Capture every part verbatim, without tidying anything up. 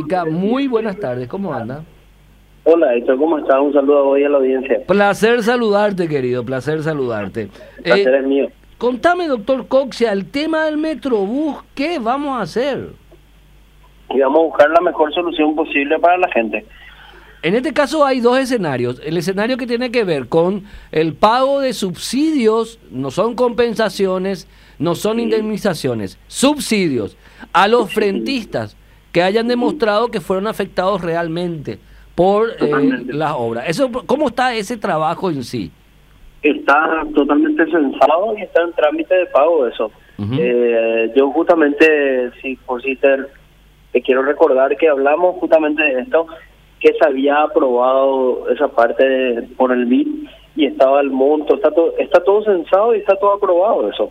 Hidrográfica. Muy buenas tardes, ¿cómo anda? Hola, Héctor, ¿cómo estás? Un saludo hoy a la audiencia. Placer saludarte, querido, placer saludarte. El placer Eh, es mío. Contame, doctor Coxia, el tema del Metrobús, ¿qué vamos a hacer? Y vamos a buscar la mejor solución posible para la gente. En este caso hay dos escenarios. El escenario que tiene que ver con el pago de subsidios, no son compensaciones, no son indemnizaciones, subsidios a los frentistas que hayan demostrado que fueron afectados realmente por eh, las obras. Eso, ¿cómo está ese trabajo en sí? Está totalmente censado y está en trámite de pago eso. Uh-huh. eh, yo justamente, si por si te, te quiero recordar que hablamos justamente de esto, que se había aprobado esa parte de, por el B I D y estaba el monto, está todo, está todo censado y está todo aprobado eso.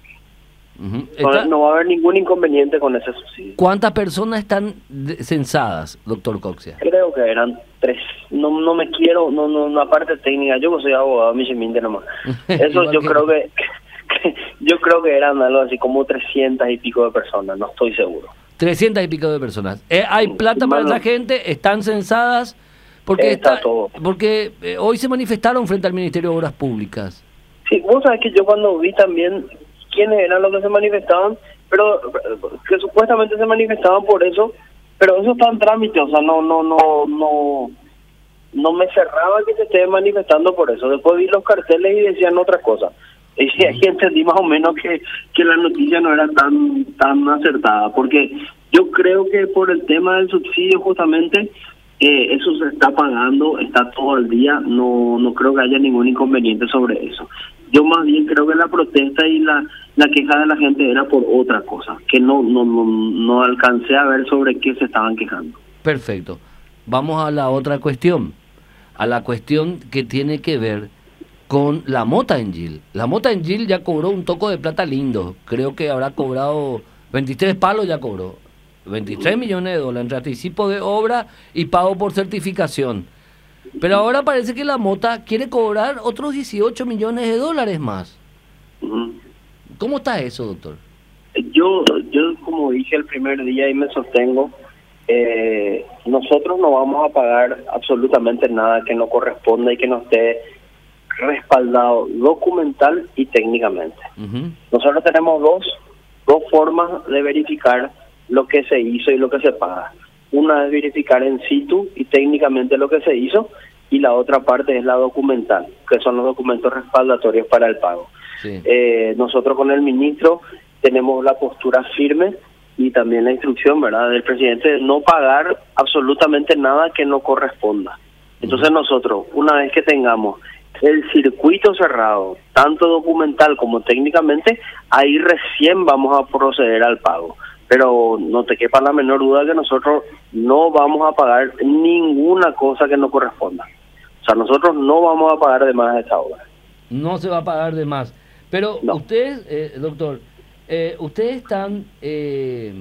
Uh-huh. No, Está... no va a haber ningún inconveniente con ese subsidio. ¿Cuántas personas están de, censadas, doctor Coxia? Creo que eran tres. No no me quiero, no no una parte técnica, yo que soy abogado, a mí se me miente nomás. Eso yo que... creo que, que yo creo que eran algo así como trescientas y pico de personas, no estoy seguro. trescientas y pico de personas. Eh, ¿Hay plata para esa gente? ¿Están censadas? Porque está, está, todo. Porque eh, hoy se manifestaron frente al Ministerio de Obras Públicas. Sí, vos sabés que yo cuando vi también quiénes eran los que se manifestaban, pero que supuestamente se manifestaban por eso, pero eso está en trámite, o sea, no no no no no me cerraba que se esté manifestando por eso. Después vi los carteles y decían otra cosa. Y ahí entendí más o menos que, que la noticia no era tan tan acertada, porque yo creo que por el tema del subsidio justamente eh, eso se está pagando, está todo el día, no no creo que haya ningún inconveniente sobre eso. Yo más bien creo que la protesta y la la queja de la gente era por otra cosa, que no no no, no alcancé a ver sobre qué se estaban quejando. Perfecto. Vamos a la otra cuestión, a la cuestión que tiene que ver con la Mota Engil. La Mota Engil ya cobró un toco de plata lindo, creo que habrá cobrado veintitrés palos, ya cobró veintitrés millones de dólares entre anticipo de obra y pago por certificación. Pero ahora parece que la Mota quiere cobrar otros dieciocho millones de dólares más. Uh-huh. ¿Cómo está eso, doctor? Yo, yo como dije el primer día y me sostengo, eh, nosotros no vamos a pagar absolutamente nada que no corresponda y que no esté respaldado documental y técnicamente. Uh-huh. Nosotros tenemos dos, dos formas de verificar lo que se hizo y lo que se paga. Una es verificar en situ y técnicamente lo que se hizo, y la otra parte es la documental, que son los documentos respaldatorios para el pago. Sí. Eh, nosotros con el ministro tenemos la postura firme y también la instrucción, ¿verdad?, del presidente de no pagar absolutamente nada que no corresponda. Entonces nosotros, una vez que tengamos el circuito cerrado, tanto documental como técnicamente, ahí recién vamos a proceder al pago. Pero no te quepa la menor duda que nosotros no vamos a pagar ninguna cosa que no corresponda. O sea, nosotros no vamos a pagar de más a esta obra. No se va a pagar de más. Pero no. ustedes, eh, doctor, eh, ustedes están eh,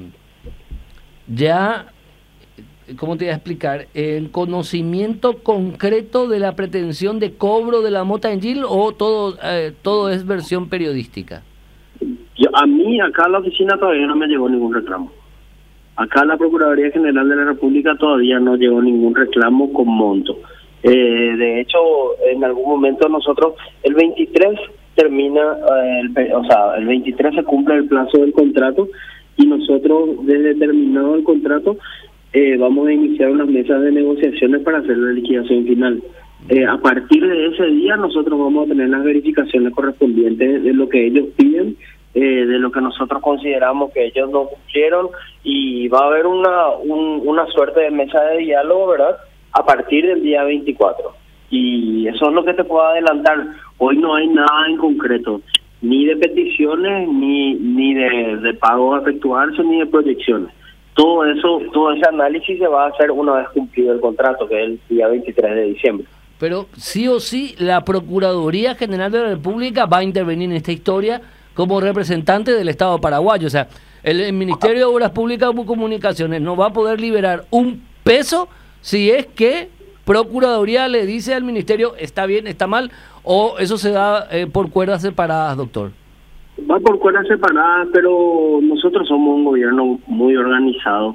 ya, ¿cómo te voy a explicar? ¿En conocimiento concreto de la pretensión de cobro de la Mota Engil o todo, eh, todo es versión periodística? Yo, a mí, acá a la oficina todavía no me llegó ningún reclamo. Acá a la Procuraduría General de la República todavía no llegó ningún reclamo con monto. Eh, de hecho, en algún momento nosotros, el veintitrés termina, eh, el, o sea, el veintitrés se cumple el plazo del contrato y nosotros, desde terminado el contrato, eh, vamos a iniciar unas mesas de negociaciones para hacer la liquidación final. Eh, a partir de ese día nosotros vamos a tener las verificaciones correspondientes de lo que ellos piden, eh, de lo que nosotros consideramos que ellos no cumplieron, y va a haber una un, una suerte de mesa de diálogo, ¿verdad?, a partir del día veinticuatro. Y eso es lo que te puedo adelantar. Hoy no hay nada en concreto, ni de peticiones, ni ni de, de pagos a efectuarse, ni de proyecciones. Todo eso, todo ese análisis se va a hacer una vez cumplido el contrato, que es el día veintitrés de diciembre. Pero sí o sí, la Procuraduría General de la República va a intervenir en esta historia como representante del Estado paraguayo. O sea, el, el Ministerio de Obras Públicas y Comunicaciones no va a poder liberar un peso si es que Procuraduría le dice al Ministerio está bien, está mal, o eso se da eh, por cuerdas separadas, doctor. Va por cuerdas separadas, pero nosotros somos un gobierno muy organizado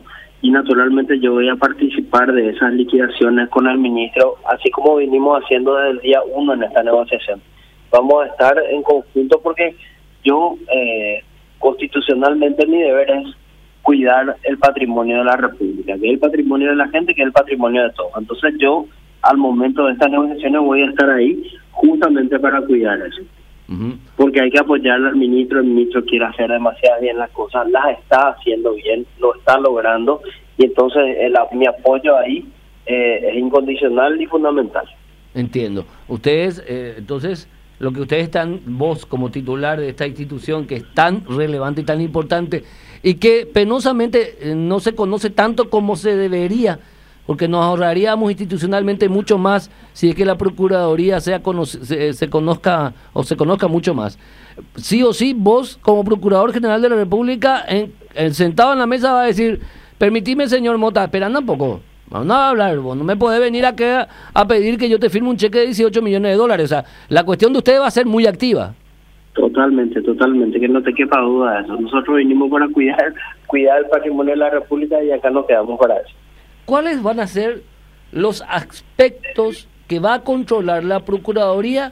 y naturalmente yo voy a participar de esas liquidaciones con el ministro, así como vinimos haciendo desde el día uno en esta negociación. Vamos a estar en conjunto porque yo, eh, constitucionalmente, mi deber es cuidar el patrimonio de la República, que es el patrimonio de la gente, que es el patrimonio de todos. Entonces yo, al momento de estas negociaciones, voy a estar ahí justamente para cuidar eso. Uh-huh. Porque hay que apoyar al ministro, el ministro quiere hacer demasiado bien las cosas, las está haciendo bien, lo está logrando, y entonces el, mi apoyo ahí eh, es incondicional y fundamental. Entiendo. Ustedes, eh, entonces, lo que ustedes están, vos como titular de esta institución que es tan relevante y tan importante, y que penosamente eh, no se conoce tanto como se debería, porque nos ahorraríamos institucionalmente mucho más si es que la Procuraduría sea cono se, se conozca o se conozca mucho más. Sí o sí, vos como Procurador General de la República, en, en, sentado en la mesa, va a decir, permitime, señor Mota, esperando un poco, vamos a hablar, vos no me podés venir aquí a, a pedir que yo te firme un cheque de dieciocho millones de dólares. O sea, la cuestión de ustedes va a ser muy activa. Totalmente, totalmente, que no te quepa duda de eso. Nosotros vinimos para cuidar, cuidar el patrimonio de la República y acá nos quedamos para eso. ¿Cuáles van a ser los aspectos que va a controlar la Procuraduría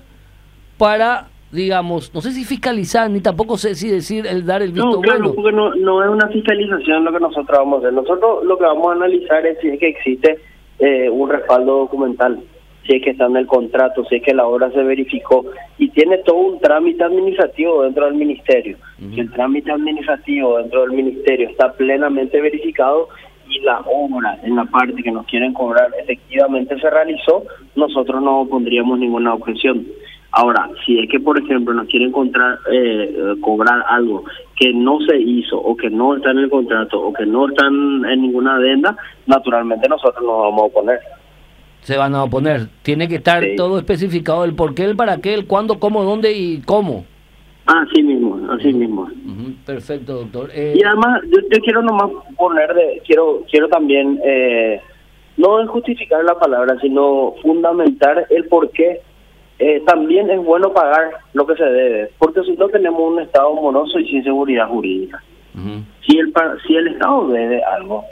para, digamos, no sé si fiscalizar, ni tampoco sé si decir el dar el visto no, claro, bueno? Porque no, no es una fiscalización lo que nosotros vamos a hacer. Nosotros lo que vamos a analizar es si es que existe eh, un respaldo documental, si es que está en el contrato, si es que la obra se verificó, y tiene todo un trámite administrativo dentro del ministerio. Uh-huh. Si el trámite administrativo dentro del ministerio está plenamente verificado, y la obra en la parte que nos quieren cobrar efectivamente se realizó, nosotros no pondríamos ninguna objeción. Ahora, si es que, por ejemplo, nos quieren encontrar, eh, cobrar algo que no se hizo, o que no está en el contrato, o que no está en, en ninguna adenda, naturalmente nosotros nos vamos a oponer. Se van a oponer. Tiene que estar sí. todo especificado, el por qué, el para qué, el cuándo, cómo, dónde y cómo. Así mismo, así mismo. Uh-huh. Perfecto, doctor. Eh... Y además, yo, yo quiero nomás poner, de, quiero quiero también, eh, no justificar la palabra, sino fundamentar el por qué eh, también es bueno pagar lo que se debe, porque si no tenemos un Estado moroso y sin seguridad jurídica. Uh-huh. Si el si el Estado debe algo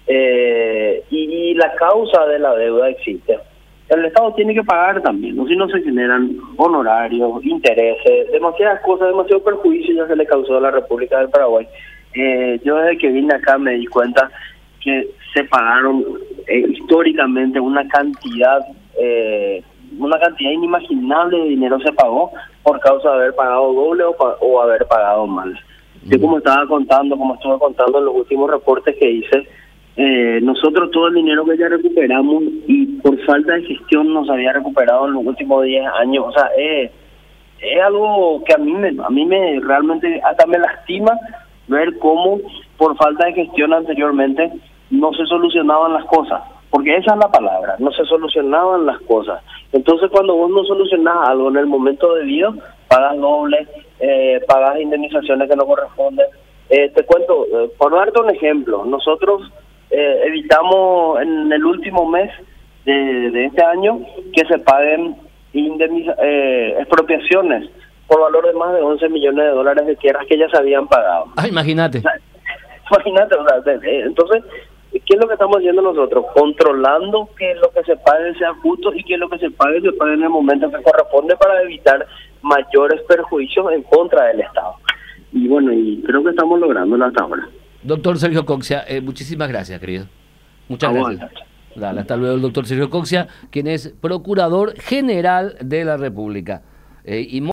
eh, y, y la causa de la deuda existe, el Estado tiene que pagar también, ¿no? Si no se generan honorarios, intereses, demasiadas cosas, demasiado perjuicio ya se le causó a la República del Paraguay. Eh, yo desde que vine acá me di cuenta que se pagaron eh, históricamente una cantidad, eh, una cantidad inimaginable de dinero se pagó por causa de haber pagado doble o, pa o haber pagado mal. Mm. Yo como estaba contando, como estuve contando en los últimos reportes que hice, Eh, nosotros todo el dinero que ya recuperamos y por falta de gestión nos había recuperado en los últimos diez años, o sea, eh, es algo que a mí me a mí me realmente hasta me lastima ver cómo por falta de gestión anteriormente no se solucionaban las cosas, porque esa es la palabra, no se solucionaban las cosas. Entonces cuando vos no solucionás algo en el momento debido, pagas doble, eh, pagas indemnizaciones que no corresponden. Eh, te cuento, eh, por darte un ejemplo, nosotros Eh, evitamos en el último mes de, de este año que se paguen indemniza, eh, expropiaciones por valor de más de once millones de dólares de tierras que ya se habían pagado. Ah, imagínate. O sea, imagínate, o sea, entonces, ¿qué es lo que estamos haciendo nosotros? Controlando que lo que se pague sea justo y que lo que se pague se pague en el momento que corresponde para evitar mayores perjuicios en contra del Estado. Y bueno, y creo que estamos lográndolo hasta ahora. Doctor Sergio Coxia, eh, muchísimas gracias, querido. Muchas gracias. Dale, hasta luego el doctor Sergio Coxia, quien es Procurador General de la República. Eh, y